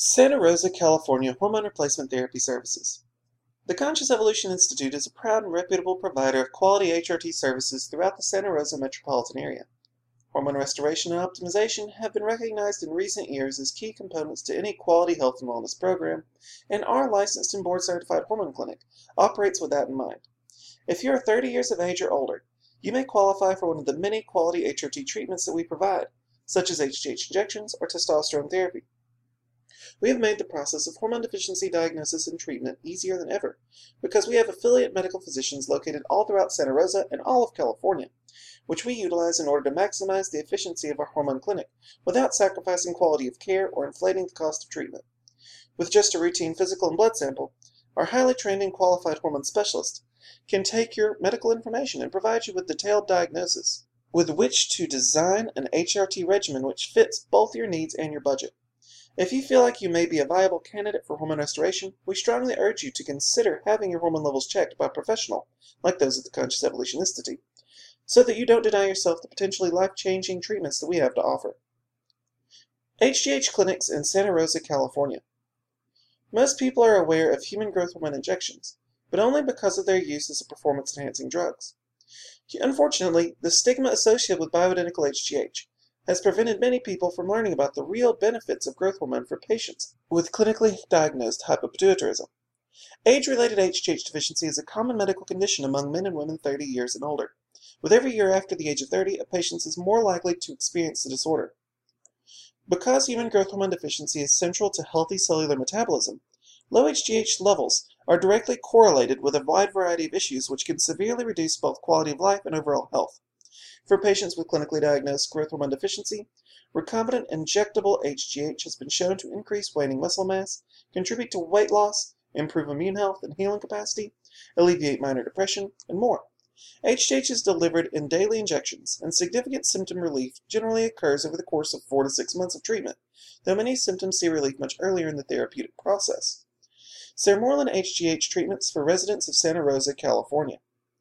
Santa Rosa, California Hormone Replacement Therapy Services. The Conscious Evolution Institute is a proud and reputable provider of quality HRT services throughout the Santa Rosa metropolitan area. Hormone restoration and optimization have been recognized in recent years as key components to any quality health and wellness program, and our licensed and board-certified hormone clinic operates with that in mind. If you are 30 years of age or older, you may qualify for one of the many quality HRT treatments that we provide, such as HGH injections or testosterone therapy. We have made the process of hormone deficiency diagnosis and treatment easier than ever because we have affiliate medical physicians located all throughout Santa Rosa and all of California, which we utilize in order to maximize the efficiency of our hormone clinic without sacrificing quality of care or inflating the cost of treatment. With just a routine physical and blood sample, our highly trained and qualified hormone specialist can take your medical information and provide you with detailed diagnosis with which to design an HRT regimen which fits both your needs and your budget. If you feel like you may be a viable candidate for hormone restoration, we strongly urge you to consider having your hormone levels checked by a professional, like those at the Conscious Evolution Institute, so that you don't deny yourself the potentially life-changing treatments that we have to offer. HGH clinics in Santa Rosa, California. Most people are aware of human growth hormone injections, but only because of their use as a performance-enhancing drugs. Unfortunately, the stigma associated with bioidentical HGH has prevented many people from learning about the real benefits of growth hormone for patients with clinically diagnosed hypopituitarism. Age-related HGH deficiency is a common medical condition among men and women 30 years and older. With every year after the age of 30, a patient is more likely to experience the disorder. Because human growth hormone deficiency is central to healthy cellular metabolism, low HGH levels are directly correlated with a wide variety of issues which can severely reduce both quality of life and overall health. For patients with clinically diagnosed growth hormone deficiency, recombinant injectable HGH has been shown to increase waning muscle mass, contribute to weight loss, improve immune health and healing capacity, alleviate minor depression, and more. HGH is delivered in daily injections, and significant symptom relief generally occurs over the course of 4 to 6 months of treatment, though many symptoms see relief much earlier in the therapeutic process. Sermorelin HGH treatments for residents of Santa Rosa, California.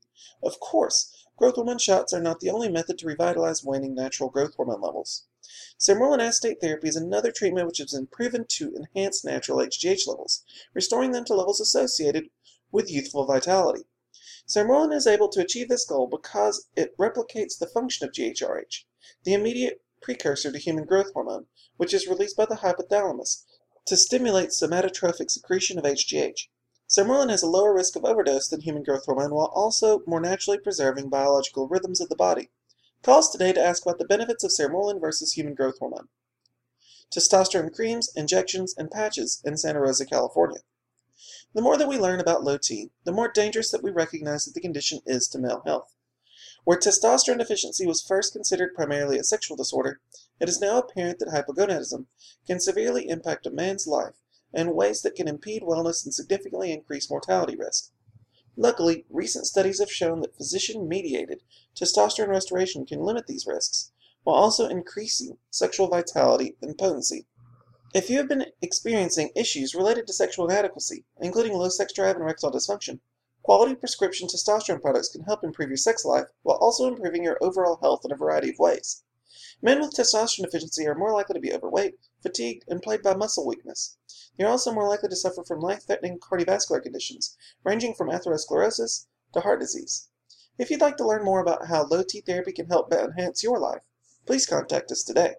Of course, growth hormone shots are not the only method to revitalize waning natural growth hormone levels. Sermorelin acetate therapy is another treatment which has been proven to enhance natural HGH levels, restoring them to levels associated with youthful vitality. Sermorelin is able to achieve this goal because it replicates the function of GHRH, the immediate precursor to human growth hormone, which is released by the hypothalamus to stimulate somatotrophic secretion of HGH. Sermorelin has a lower risk of overdose than human growth hormone while also more naturally preserving biological rhythms of the body. Call us today to ask about the benefits of Sermorelin versus human growth hormone. Testosterone creams, injections, and patches in Santa Rosa, California. The more that we learn about low T, the more dangerous that we recognize that the condition is to male health. Where testosterone deficiency was first considered primarily a sexual disorder, it is now apparent that hypogonadism can severely impact a man's life in ways that can impede wellness and significantly increase mortality risk. Luckily, recent studies have shown that physician-mediated testosterone restoration can limit these risks, while also increasing sexual vitality and potency. If you have been experiencing issues related to sexual inadequacy, including low sex drive and erectile dysfunction, quality prescription testosterone products can help improve your sex life while also improving your overall health in a variety of ways. Men with testosterone deficiency are more likely to be overweight, fatigued, and plagued by muscle weakness. They are also more likely to suffer from life-threatening cardiovascular conditions, ranging from atherosclerosis to heart disease. If you'd like to learn more about how low T therapy can help enhance your life, please contact us today.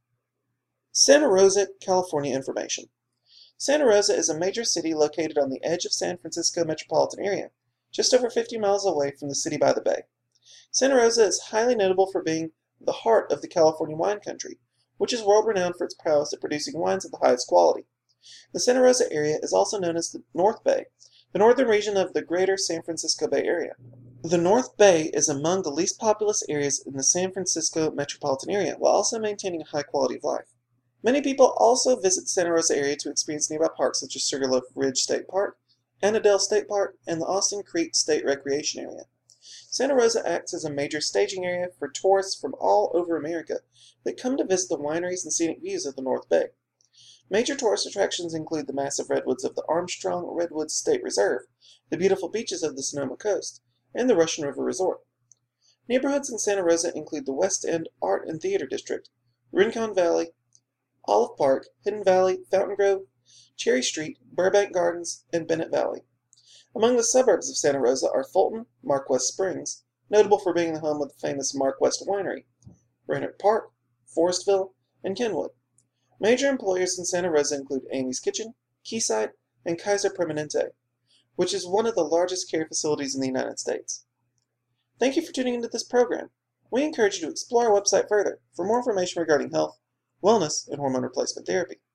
Santa Rosa, California information. Santa Rosa is a major city located on the edge of San Francisco metropolitan area, just over 50 miles away from the city by the bay. Santa Rosa is highly notable for being the heart of the California wine country, which is world-renowned for its prowess at producing wines of the highest quality. The Santa Rosa area is also known as the North Bay, the northern region of the greater San Francisco Bay Area. The North Bay is among the least populous areas in the San Francisco metropolitan area, while also maintaining a high quality of life. Many people also visit the Santa Rosa area to experience nearby parks such as Sugarloaf Ridge State Park, Annandale State Park, and the Austin Creek State Recreation Area. Santa Rosa acts as a major staging area for tourists from all over America that come to visit the wineries and scenic views of the North Bay. Major tourist attractions include the massive redwoods of the Armstrong Redwoods State Reserve, the beautiful beaches of the Sonoma Coast, and the Russian River Resort. Neighborhoods in Santa Rosa include the West End Art and Theater District, Rincon Valley, Olive Park, Hidden Valley, Fountain Grove, Cherry Street, Burbank Gardens, and Bennett Valley. Among the suburbs of Santa Rosa are Fulton, Mark West Springs, notable for being the home of the famous Mark West Winery, Brainerd Park, Forestville, and Kenwood. Major employers in Santa Rosa include Amy's Kitchen, Quayside, and Kaiser Permanente, which is one of the largest care facilities in the United States. Thank you for tuning into this program. We encourage you to explore our website further for more information regarding health, wellness, and hormone replacement therapy.